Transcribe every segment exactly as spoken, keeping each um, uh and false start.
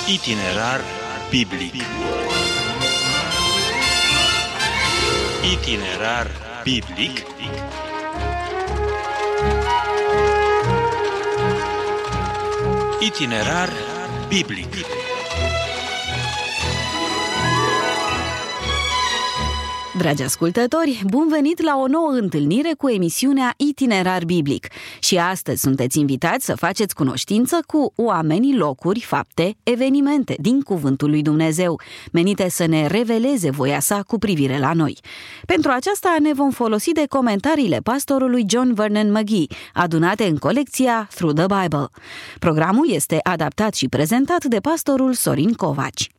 Itinerar biblic. Itinerar biblic. Itinerar biblic. Dragi ascultători, bun venit la o nouă întâlnire cu emisiunea Itinerar Biblic. Și astăzi sunteți invitați să faceți cunoștință cu oamenii, locuri, fapte, evenimente din Cuvântul lui Dumnezeu, menite să ne reveleze voia sa cu privire la noi. Pentru aceasta ne vom folosi de comentariile pastorului John Vernon McGee, adunate în colecția Through the Bible. Programul este adaptat și prezentat de pastorul Sorin Covaci.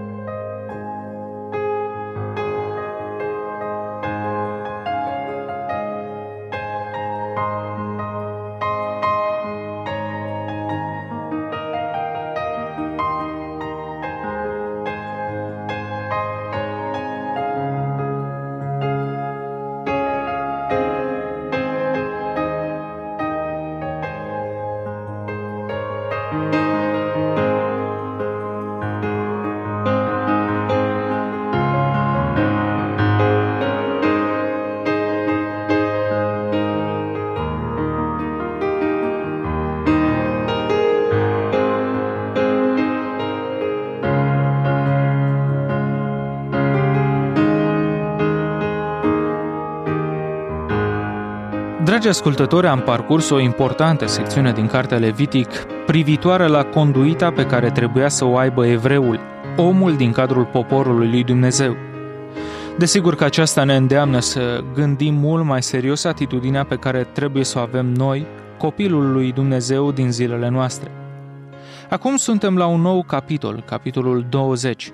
Dragi ascultători, am parcurs o importantă secțiune din Cartea Levitic privitoare la conduita pe care trebuia să o aibă evreul, omul din cadrul poporului lui Dumnezeu. Desigur că aceasta ne îndeamnă să gândim mult mai serios atitudinea pe care trebuie să o avem noi, copilul lui Dumnezeu din zilele noastre. Acum suntem la un nou capitol, capitolul douăzeci.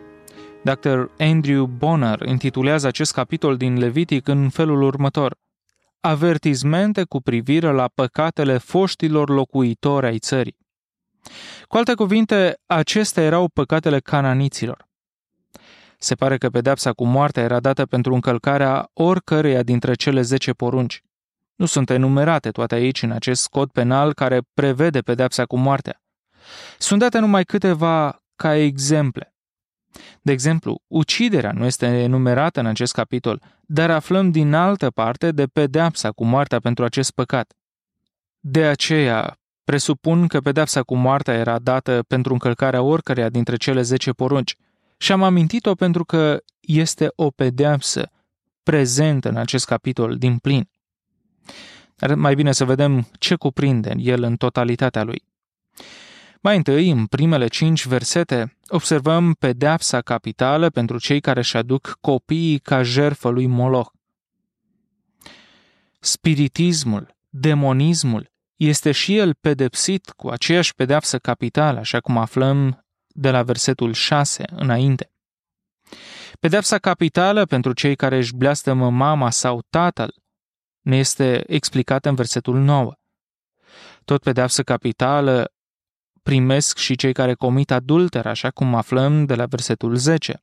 doctor Andrew Bonner intitulează acest capitol din Levitic în felul următor: avertismente cu privire la păcatele foștilor locuitori ai țării. Cu alte cuvinte, acestea erau păcatele cananiților. Se pare că pedeapsa cu moartea era dată pentru încălcarea oricăreia dintre cele zece porunci. Nu sunt enumerate toate aici în acest cod penal care prevede pedeapsa cu moartea. Sunt date numai câteva ca exemple. De exemplu, uciderea nu este enumerată în acest capitol, dar aflăm din altă parte de pedeapsa cu moartea pentru acest păcat. De aceea, presupun că pedeapsa cu moartea era dată pentru încălcarea oricăreia dintre cele zece porunci și am amintit-o pentru că este o pedeapsă prezentă în acest capitol din plin. Dar mai bine să vedem ce cuprinde el în totalitatea lui. Mai întâi, în primele cinci versete, observăm pedeapsa capitală pentru cei care își aduc copiii ca jertfă lui Moloch. Spiritismul, demonismul, este și el pedepsit cu aceeași pedeapsă capitală, așa cum aflăm de la versetul șase înainte. Pedeapsa capitală pentru cei care își bleastămă mama sau tatăl ne este explicată în versetul nouă. Tot pedeapsă capitală primesc și cei care comit adulter, așa cum aflăm de la versetul zece.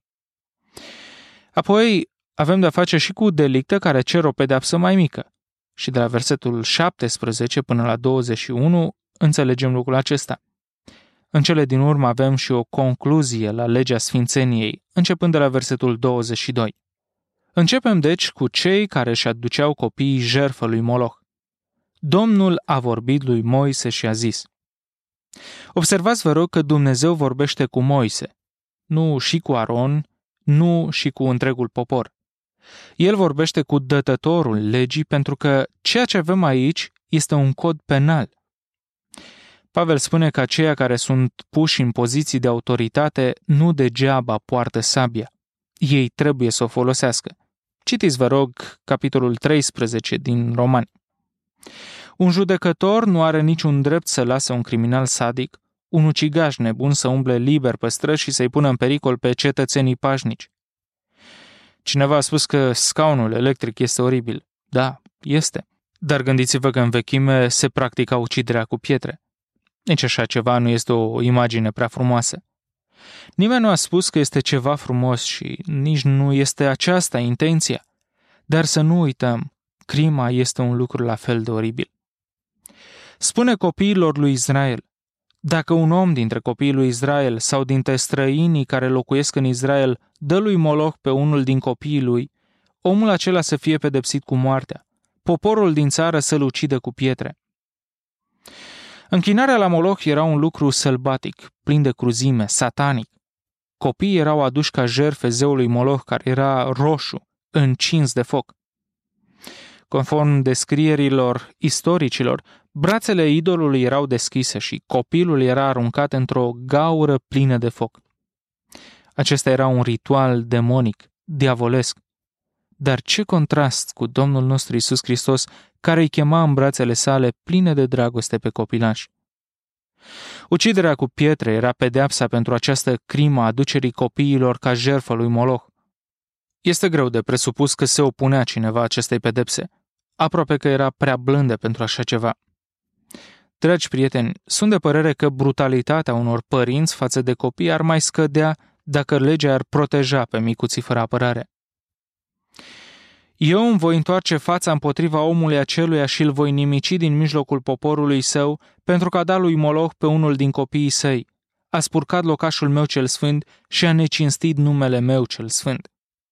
Apoi avem de-a face și cu delicte care cer o pedeapsă mai mică. Și de la versetul șaptesprezece până la douăzeci și unu înțelegem lucrul acesta. În cele din urmă avem și o concluzie la legea sfințeniei, începând de la versetul douăzeci și doi. Începem deci cu cei care își aduceau copiii jertfă lui Moloch. Domnul a vorbit lui Moise și a zis: observați, vă rog, că Dumnezeu vorbește cu Moise, nu și cu Aron, nu și cu întregul popor. El vorbește cu dătătorul legii pentru că ceea ce avem aici este un cod penal. Pavel spune că aceia care sunt puși în poziții de autoritate nu degeaba poartă sabia. Ei trebuie să o folosească. Citiți, vă rog, capitolul treisprezece din Romani. Un judecător nu are niciun drept să lase un criminal sadic, un ucigaș nebun să umble liber pe străzi și să-i pună în pericol pe cetățenii pașnici. Cineva a spus că scaunul electric este oribil. Da, este. Dar gândiți-vă că în vechime se practica uciderea cu pietre. Nici așa ceva nu este o imagine prea frumoasă. Nimeni nu a spus că este ceva frumos și nici nu este aceasta intenția. Dar să nu uităm, crima este un lucru la fel de oribil. Spune copiilor lui Israel: Dacă un om dintre copiii lui Israel sau dintre străinii care locuiesc în Israel dă lui Moloch pe unul din copiii lui, omul acela să fie pedepsit cu moartea, poporul din țară să-l ucidă cu pietre. Închinarea la Moloch era un lucru sălbatic, plin de cruzime, satanic. Copiii erau aduși ca jertfe zeului Moloch, care era roșu, încins de foc. Conform descrierilor istoricilor, brațele idolului erau deschise și copilul era aruncat într-o gaură plină de foc. Acesta era un ritual demonic, diavolesc. Dar ce contrast cu Domnul nostru Iisus Hristos, care îi chema în brațele sale pline de dragoste pe copilași. Uciderea cu pietre era pedeapsa pentru această crimă a aducerii copiilor ca jertfă lui Moloch. Este greu de presupus că se opunea cineva acestei pedepse. Aproape că era prea blândă pentru așa ceva. Dragi prieteni, sunt de părere că brutalitatea unor părinți față de copii ar mai scădea dacă legea ar proteja pe micuții fără apărare. Eu îmi voi întoarce fața împotriva omului aceluia și îl voi nimici din mijlocul poporului său, pentru că a dat lui Moloch pe unul din copiii săi. A spurcat locașul meu cel sfânt și a necinstit numele meu cel sfânt.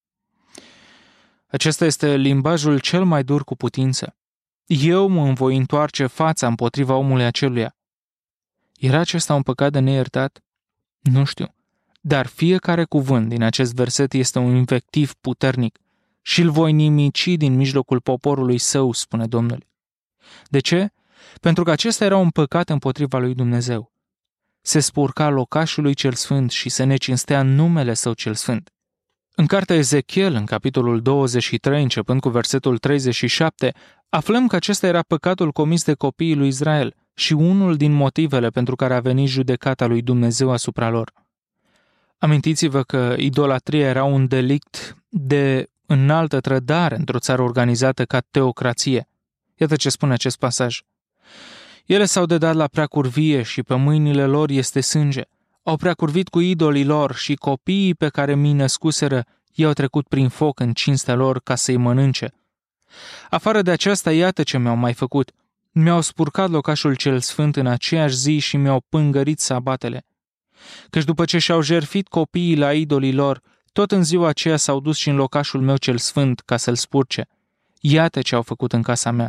Acesta este limbajul cel mai dur cu putință. Eu mă voi întoarce fața împotriva omului aceluia. Era acesta un păcat de neiertat? Nu știu. Dar fiecare cuvânt din acest verset este un invectiv puternic. Și îl voi nimici din mijlocul poporului său, spune Domnul. De ce? Pentru că acesta era un păcat împotriva lui Dumnezeu. Se spurca locașului cel sfânt și se necinstea numele său cel sfânt. În cartea Ezechiel, în capitolul douăzeci și trei, începând cu versetul treizeci și șapte, aflăm că acesta era păcatul comis de copiii lui Israel și unul din motivele pentru care a venit judecata lui Dumnezeu asupra lor. Amintiți-vă că idolatria era un delict de înaltă trădare într-o țară organizată ca teocrație. Iată ce spune acest pasaj. Ele s-au dedat la preacurvie și pe mâinile lor este sânge. Au preacurvit cu idolii lor și copiii pe care mi-i născuseră i-au trecut prin foc în cinstea lor ca să-i mănânce. Afară de aceasta, iată ce mi-au mai făcut. Mi-au spurcat locașul cel sfânt în aceeași zi și mi-au pângărit sabatele. Căci după ce și-au jertfit copiii la idolii lor, tot în ziua aceea s-au dus și în locașul meu cel sfânt ca să-l spurce. Iată ce au făcut în casa mea.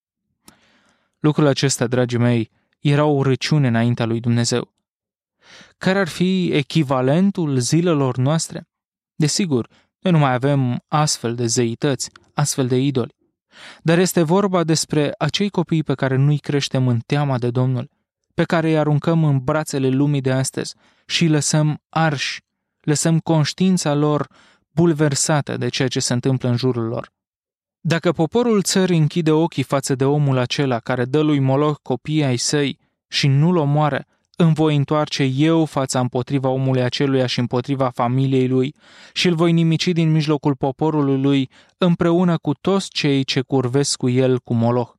Lucrul acesta, dragii mei, era o urăciune înaintea lui Dumnezeu. Care ar fi echivalentul zilelor noastre? Desigur, noi nu mai avem astfel de zeități, astfel de idoli. Dar este vorba despre acei copii pe care nu-i creștem în teama de Domnul, pe care îi aruncăm în brațele lumii de astăzi și îi lăsăm arși, lăsăm conștiința lor bulversată de ceea ce se întâmplă în jurul lor. Dacă poporul țării închide ochii față de omul acela care dă lui Moloch copiii ai săi și nu-l omoară, îmi voi întoarce eu fața împotriva omului aceluia și împotriva familiei lui și îl voi nimici din mijlocul poporului lui împreună cu toți cei ce curvesc cu el cu Moloch.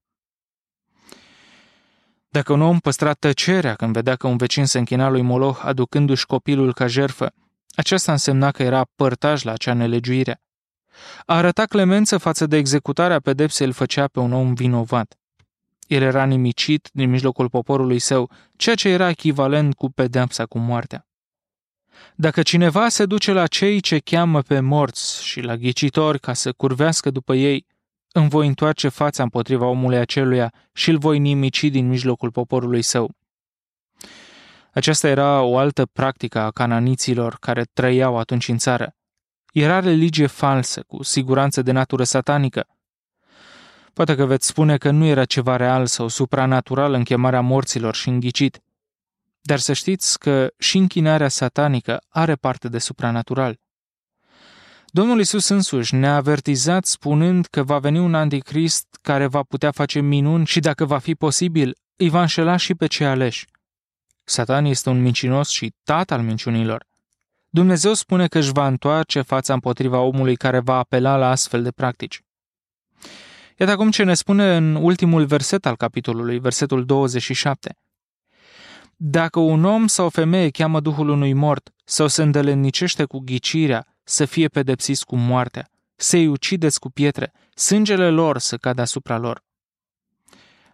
Dacă un om păstra tăcerea când vedea că un vecin se închina lui Moloch aducându-și copilul ca jertfă, aceasta însemna că era părtaș la acea nelegiuire. A arăta clemență față de executarea pedepsei îl făcea pe un om vinovat. El era nimicit din mijlocul poporului său, ceea ce era echivalent cu pedeapsa cu moartea. Dacă cineva se duce la cei ce cheamă pe morți și la ghicitori ca să curvească după ei, îmi voi întoarce fața împotriva omului aceluia și îl voi nimici din mijlocul poporului său. Aceasta era o altă practică a cananiților care trăiau atunci în țară. Era religie falsă, cu siguranță de natură satanică. Poate că veți spune că nu era ceva real sau supranatural în chemarea morților și în ghicit, dar să știți că și închinarea satanică are parte de supranatural. Domnul Iisus însuși ne-a avertizat spunând că va veni un anticrist care va putea face minuni și, dacă va fi posibil, îi va înșela și pe cei aleși. Satan este un mincinos și tată al minciunilor. Dumnezeu spune că își va întoarce fața împotriva omului care va apela la astfel de practici. Iată acum ce ne spune în ultimul verset al capitolului, versetul douăzeci și șapte. Dacă un om sau o femeie cheamă duhul unui mort sau se îndeletnicește cu ghicirea, să fie pedepsiți cu moartea, să-i ucideți cu pietre, sângele lor să cadă asupra lor.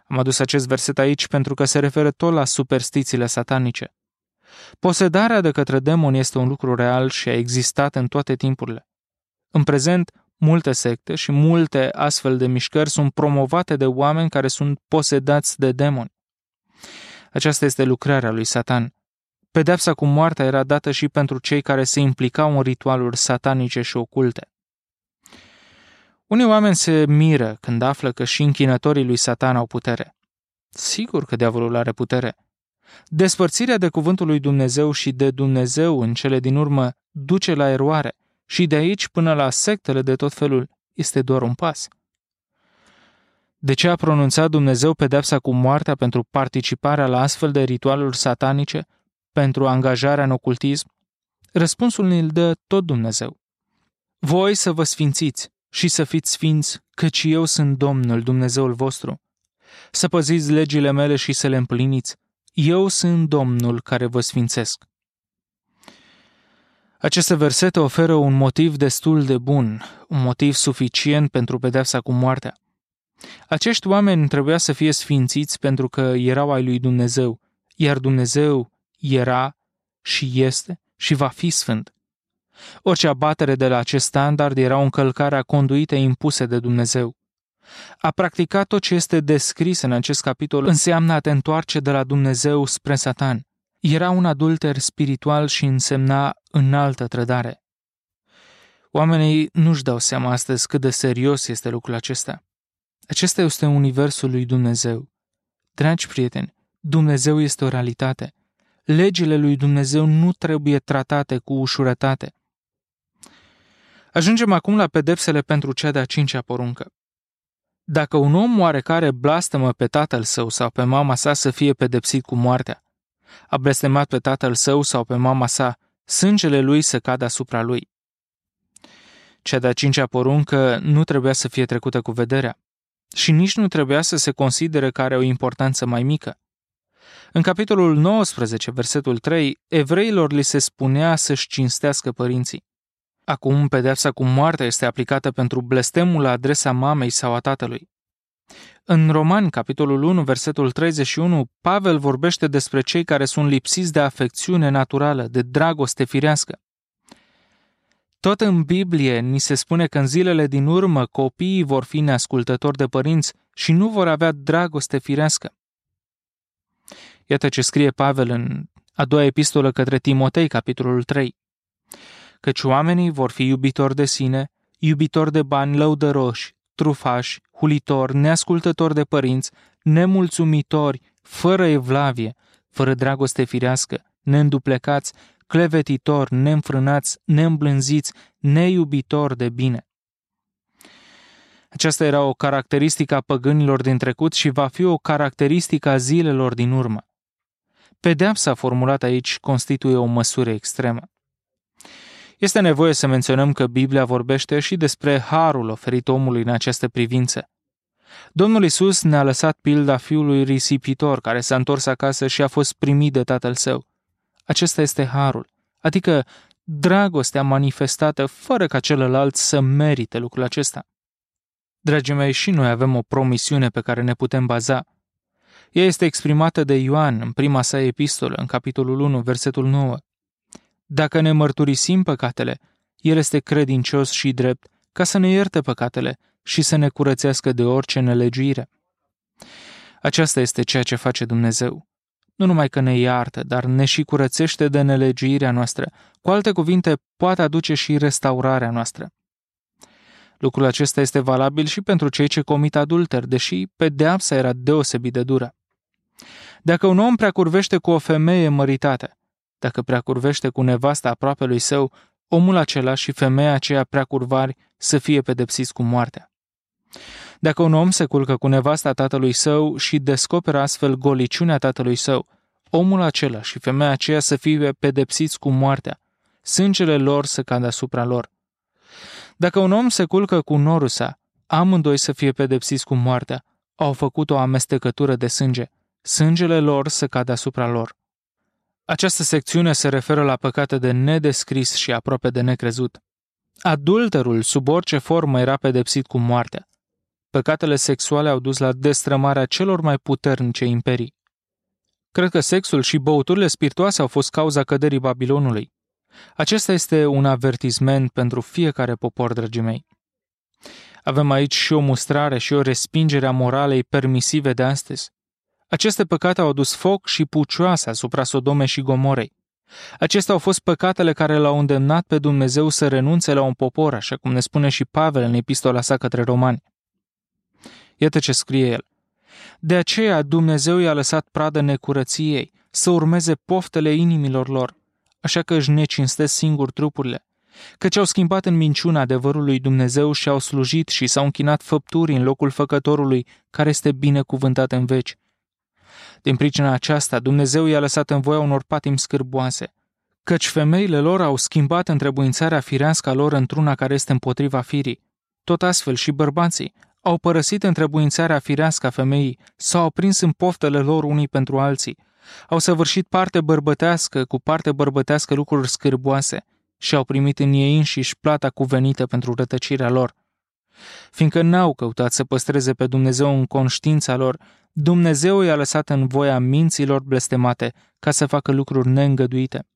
Am adus acest verset aici pentru că se referă tot la superstițiile satanice. Posedarea de către demoni este un lucru real și a existat în toate timpurile. În prezent, multe secte și multe astfel de mișcări sunt promovate de oameni care sunt posedați de demoni. Aceasta este lucrarea lui Satan. Pedeapsa cu moartea era dată și pentru cei care se implicau în ritualuri satanice și oculte. Unii oameni se miră când află că și închinătorii lui Satan au putere. Sigur că diavolul are putere. Despărțirea de cuvântul lui Dumnezeu și de Dumnezeu în cele din urmă duce la eroare și de aici până la sectele de tot felul este doar un pas. De ce a pronunțat Dumnezeu pedeapsa cu moartea pentru participarea la astfel de ritualuri satanice, pentru angajarea în ocultism? Răspunsul ne-l dă tot Dumnezeu. Voi să vă sfințiți și să fiți sfinți, căci eu sunt Domnul, Dumnezeul vostru. Să păziți legile mele și să le împliniți. Eu sunt Domnul care vă sfințesc. Aceste versete oferă un motiv destul de bun, un motiv suficient pentru pedeapsa cu moartea. Acești oameni trebuia să fie sfințiți pentru că erau ai lui Dumnezeu, iar Dumnezeu era și este și va fi sfânt. Orice abatere de la acest standard era o încălcare a conduitei impuse de Dumnezeu. A practica tot ce este descris în acest capitol înseamnă a te întoarce de la Dumnezeu spre Satan. Era un adulter spiritual și însemna înaltă trădare. Oamenii nu-și dau seama astăzi cât de serios este lucrul acesta. Acesta este universul lui Dumnezeu. Dragi prieteni, Dumnezeu este o realitate. Legile lui Dumnezeu nu trebuie tratate cu ușurătate. Ajungem acum la pedepsele pentru cea de-a cincea poruncă. Dacă un om oarecare blastămă pe tatăl său sau pe mama sa, să fie pedepsit cu moartea. A blestemat pe tatăl său sau pe mama sa, sângele lui să cadă asupra lui. Cea de-a cincea poruncă nu trebuia să fie trecută cu vederea și nici nu trebuia să se considere că are o importanță mai mică. În capitolul nouăsprezece, versetul trei, evreilor li se spunea să-și cinstească părinții. Acum, pedeapsa cu moartea este aplicată pentru blestemul la adresa mamei sau a tatălui. În Romani, capitolul unu, versetul treizeci și unu, Pavel vorbește despre cei care sunt lipsiți de afecțiune naturală, de dragoste firească. Tot în Biblie ni se spune că în zilele din urmă copiii vor fi neascultători de părinți și nu vor avea dragoste firească. Iată ce scrie Pavel în a doua epistolă către Timotei, capitolul trei. Căci oamenii vor fi iubitori de sine, iubitori de bani, lăudăroși, trufași, hulitori, neascultători de părinți, nemulțumitori, fără evlavie, fără dragoste firească, neînduplecați, clevetitori, neînfrânați, neîmblânziți, neiubitori de bine. Aceasta era o caracteristică a păgânilor din trecut și va fi o caracteristică a zilelor din urmă. Pedeapsa formulată aici constituie o măsură extremă. Este nevoie să menționăm că Biblia vorbește și despre harul oferit omului în această privință. Domnul Iisus ne-a lăsat pilda fiului risipitor care s-a întors acasă și a fost primit de tatăl său. Acesta este harul, adică dragostea manifestată fără ca celălalt să merite lucrul acesta. Dragii mei, și noi avem o promisiune pe care ne putem baza. Ea este exprimată de Ioan în prima sa epistolă, în capitolul unu, versetul nouă. Dacă ne mărturisim păcatele, El este credincios și drept ca să ne ierte păcatele și să ne curățească de orice nelegiuire. Aceasta este ceea ce face Dumnezeu. Nu numai că ne iartă, dar ne și curățește de nelegiuirea noastră. Cu alte cuvinte, poate aduce și restaurarea noastră. Lucrul acesta este valabil și pentru cei ce comit adulter, deși pedeapsa era deosebit de dură. Dacă un om preacurvește cu o femeie măritată, dacă preacurvește cu nevasta aproapelui său, omul acela și femeia aceea preacurvari să fie pedepsiți cu moartea. Dacă un om se culcă cu nevasta tatălui său și descoperă astfel goliciunea tatălui său, omul acela și femeia aceea să fie pedepsiți cu moartea, sângele lor să cadă asupra lor. Dacă un om se culcă cu norul sa, amândoi să fie pedepsiți cu moartea, au făcut o amestecătură de sânge, sângele lor să cadă asupra lor. Această secțiune se referă la păcate de nedescris și aproape de necrezut. Adulterul, sub orice formă, era pedepsit cu moartea. păcatele sexuale au dus la destrămarea celor mai puternice imperii. Cred că sexul și băuturile spiritoase au fost cauza căderii Babilonului. Acesta este un avertisment pentru fiecare popor, dragii mei. Avem aici și o mustrare și o respingere a moralei permisive de astăzi. Aceste păcate au adus foc și pucioasă asupra Sodomei și Gomorei. Acestea au fost păcatele care l-au îndemnat pe Dumnezeu să renunțe la un popor, așa cum ne spune și Pavel în epistola sa către romani. Iată ce scrie el. De aceea Dumnezeu i-a lăsat pradă necurăției, să urmeze poftele inimilor lor, așa că își necinstesc singur trupurile, căci au schimbat în minciuna adevărul lui Dumnezeu și au slujit și s-au închinat făpturii în locul Făcătorului, care este binecuvântat în veci. Din pricina aceasta, Dumnezeu i-a lăsat în voia unor patimi scârboase, căci femeile lor au schimbat întrebuințarea firească a lor într-una care este împotriva firii. Tot astfel și bărbații au părăsit întrebuințarea firească a femeii, s-au prins în poftele lor unii pentru alții, au săvârșit parte bărbătească cu parte bărbătească lucruri scârboase și au primit în ei înșiși plata cuvenită pentru rătăcirea lor. Fiindcă n-au căutat să păstreze pe Dumnezeu în conștiința lor, Dumnezeu i-a lăsat în voia minților blestemate ca să facă lucruri neîngăduite.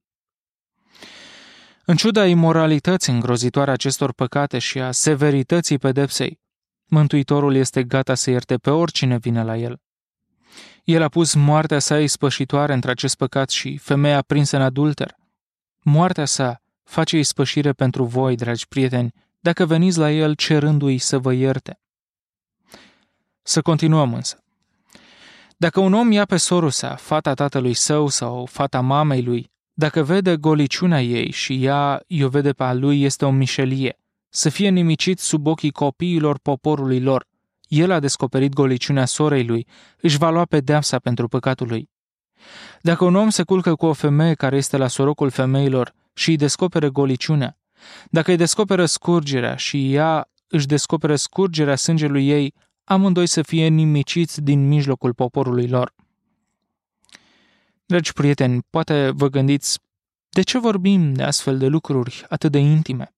În ciuda imoralității îngrozitoare acestor păcate și a severității pedepsei, Mântuitorul este gata să ierte pe oricine vine la el. El a pus moartea sa ispășitoare între acest păcat și femeia prinsă în adulter. Moartea sa face ispășire pentru voi, dragi prieteni, dacă veniți la el cerându-i să vă ierte. Să continuăm însă. Dacă un om ia pe sorul sa, fata tatălui său sau fata mamei lui, dacă vede goliciunea ei și ea i-o vede pe a lui, este o mișelie, să fie nimicit sub ochii copiilor poporului lor. El a descoperit goliciunea sorei lui, își va lua pedeapsa pentru păcatul lui. Dacă un om se culcă cu o femeie care este la sorocul femeilor și îi descoperă goliciunea, dacă îi descoperă scurgerea și ea își descoperă scurgerea sângelui ei, amândoi să fie nimiciți din mijlocul poporului lor. Dragi prieteni, poate vă gândiți, de ce vorbim de astfel de lucruri atât de intime?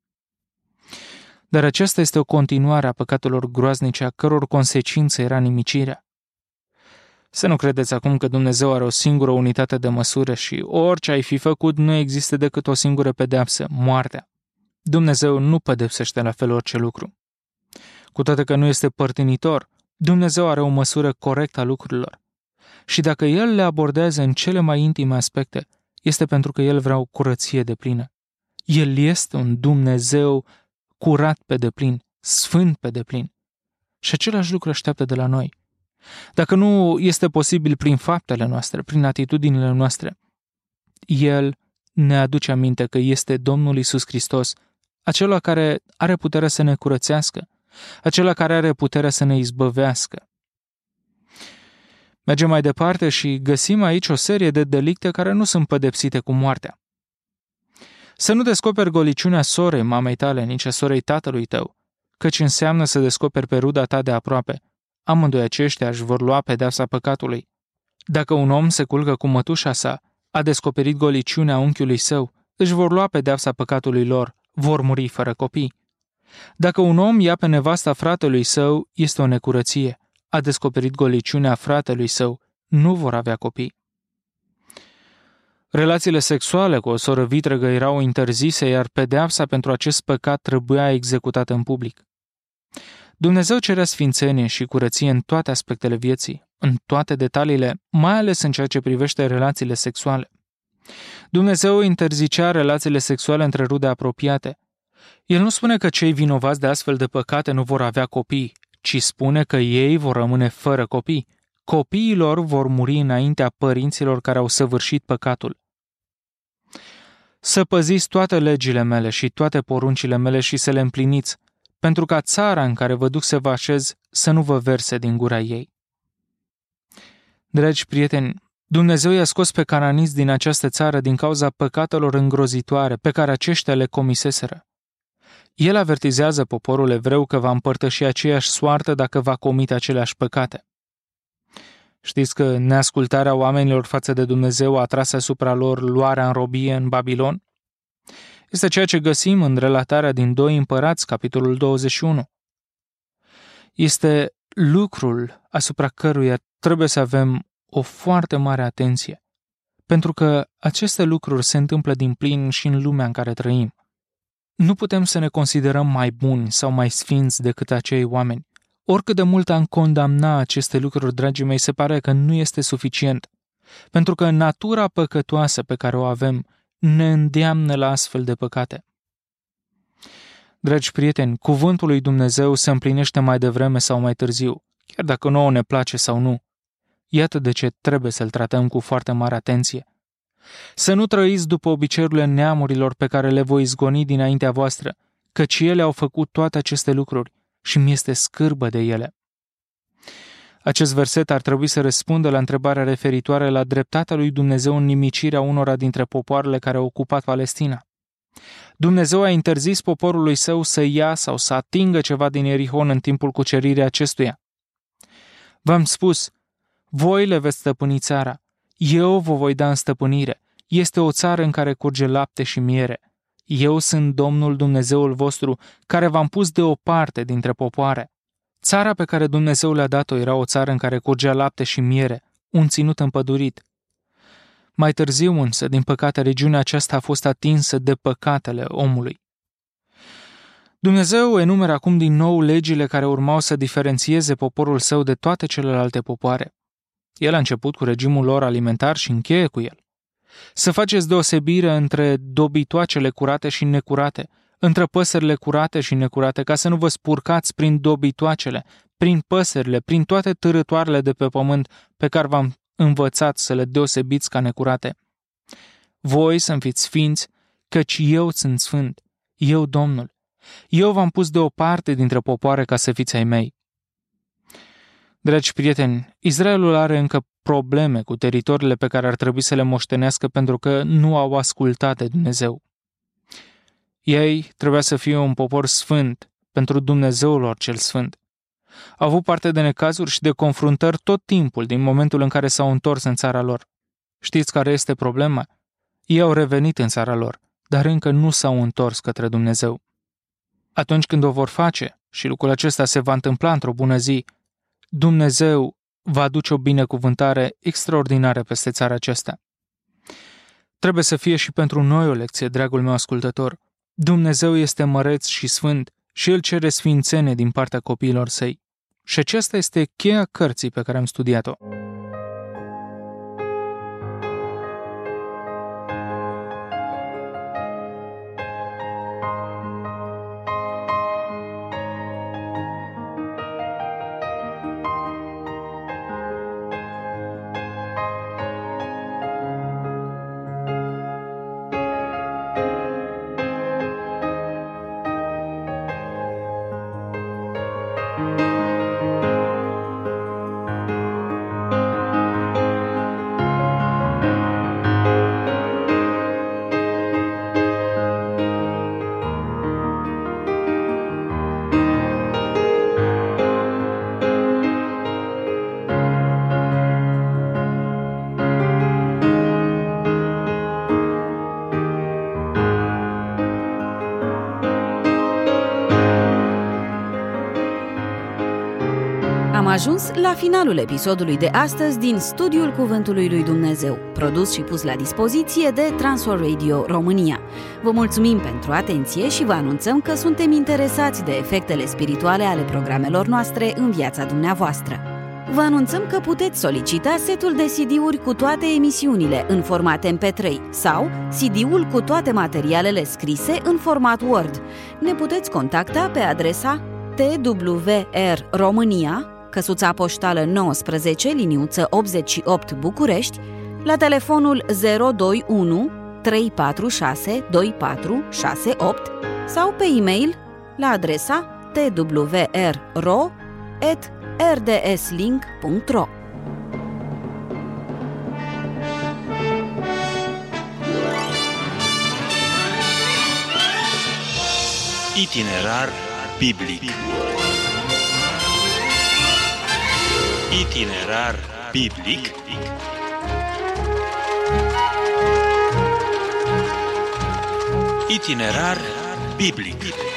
Dar aceasta este o continuare a păcatelor groaznice, a căror consecință era nimicirea. Să nu credeți acum că Dumnezeu are o singură unitate de măsură și orice ai fi făcut nu există decât o singură pedeapsă, moartea. Dumnezeu nu pedepsește la fel orice lucru. Cu toate că nu este părtinitor, Dumnezeu are o măsură corectă a lucrurilor. Și dacă El le abordează în cele mai intime aspecte, este pentru că El vrea o curăție deplină. El este un Dumnezeu curat pe deplin, sfânt pe deplin. Și același lucru așteaptă de la noi. Dacă nu este posibil prin faptele noastre, prin atitudinile noastre, El ne aduce aminte că este Domnul Iisus Hristos, acela care are puterea să ne curățească, acela care are puterea să ne izbăvească. Mergem mai departe și găsim aici o serie de delicte care nu sunt pedepsite cu moartea. Să nu descoperi goliciunea sorei mamei tale, nici a sorei tatălui tău, căci înseamnă să descoperi pe ruda ta de aproape. Amândoi aceștia își vor lua pedeapsa păcatului. Dacă un om se culcă cu mătușa sa, a descoperit goliciunea unchiului său, își vor lua pedeapsa păcatului lor, vor muri fără copii. Dacă un om ia pe nevasta fratelui său, este o necurăție, a descoperit goliciunea fratelui său, nu vor avea copii. Relațiile sexuale cu o soră vitregă erau interzise, iar pedeapsa pentru acest păcat trebuia executată în public. Dumnezeu cerea sfințenie și curăție în toate aspectele vieții, în toate detaliile, mai ales în ceea ce privește relațiile sexuale. Dumnezeu interzicea relațiile sexuale între rude apropiate. El nu spune că cei vinovați de astfel de păcate nu vor avea copii, ci spune că ei vor rămâne fără copii. Copiii lor vor muri înaintea părinților care au săvârșit păcatul. Să păziți toate legile mele și toate poruncile mele și să le împliniți, pentru ca țara în care vă duc să vă așez să nu vă verse din gura ei. Dragi prieteni, Dumnezeu i-a scos pe cananiți din această țară din cauza păcatelor îngrozitoare pe care aceștia le comiseseră. El avertizează poporul evreu că va împărtăși aceeași soartă dacă va comite aceleași păcate. Știți că neascultarea oamenilor față de Dumnezeu a tras asupra lor luarea în robie în Babilon? Este ceea ce găsim în relatarea din doi Împărați, capitolul douăzeci și unu. este lucrul asupra căruia trebuie să avem o foarte mare atenție, pentru că aceste lucruri se întâmplă din plin și în lumea în care trăim. Nu putem să ne considerăm mai buni sau mai sfinți decât acei oameni. Oricât de mult am condamna aceste lucruri, dragii mei, se pare că nu este suficient, pentru că natura păcătoasă pe care o avem ne îndeamnă la astfel de păcate. Dragi prieteni, cuvântul lui Dumnezeu se împlinește mai devreme sau mai târziu, chiar dacă nouă ne place sau nu. Iată de ce trebuie să-l tratăm cu foarte mare atenție. Să nu trăiți după obiceiurile neamurilor pe care le voi izgoni dinaintea voastră, căci ele au făcut toate aceste lucruri și mi este scârbă de ele. Acest verset ar trebui să răspundă la întrebarea referitoare la dreptatea lui Dumnezeu în nimicirea unora dintre popoarele care au ocupat Palestina. Dumnezeu a interzis poporului său să ia sau să atingă ceva din Ierihon în timpul cuceririi acestuia. V-am spus, voi le veți stăpâni țara, eu vă voi da în stăpânire, este o țară în care curge lapte și miere. Eu sunt Domnul Dumnezeul vostru, care v-am pus deoparte dintre popoare. Țara pe care Dumnezeu le-a dat-o era o țară în care curgea lapte și miere, un ținut împădurit. Mai târziu însă, din păcate, regiunea aceasta a fost atinsă de păcatele omului. Dumnezeu enumeră acum din nou legile care urmau să diferențieze poporul său de toate celelalte popoare. El a început cu regimul lor alimentar și încheie cu el. Să faceți deosebire între dobitoacele curate și necurate, între păsările curate și necurate, ca să nu vă spurcați prin dobitoacele, prin păsările, prin toate târătoarele de pe pământ pe care v-am învățat să le deosebiți ca necurate. Voi să-mi fiți sfinți, căci eu sunt sfânt, eu Domnul. Eu v-am pus deoparte dintre popoare ca să fiți ai mei. Dragi prieteni, Israelul are încă probleme cu teritoriile pe care ar trebui să le moștenească pentru că nu au ascultat de Dumnezeu. Ei trebuia să fie un popor sfânt pentru Dumnezeul lor cel sfânt. Au avut parte de necazuri și de confruntări tot timpul din momentul în care s-au întors în țara lor. Știți care este problema? Ei au revenit în țara lor, dar încă nu s-au întors către Dumnezeu. Atunci când o vor face, și lucrul acesta se va întâmpla într-o bună zi, Dumnezeu va aduce o binecuvântare extraordinară peste țara aceasta. Trebuie să fie și pentru noi o lecție, dragul meu ascultător. Dumnezeu este măreț și sfânt și El cere sfințenie din partea copiilor săi. Și aceasta este cheia cărții pe care am studiat-o. Am ajuns la finalul episodului de astăzi din Studiul Cuvântului lui Dumnezeu, produs și pus la dispoziție de Transworld Radio România. Vă mulțumim pentru atenție și vă anunțăm că suntem interesați de efectele spirituale ale programelor noastre în viața dumneavoastră. Vă anunțăm că puteți solicita setul de C D-uri cu toate emisiunile în format M P trei sau C D-ul cu toate materialele scrise în format Word. Ne puteți contacta pe adresa T W R România, căsuța poștală nouăsprezece, liniuță optzeci și opt București, la telefonul zero doi unu trei patru șase doi patru șase opt sau pe e-mail la adresa t w r r o at r d s link punct r o. Itinerar biblic. Itinerar biblic. Itinerar biblic.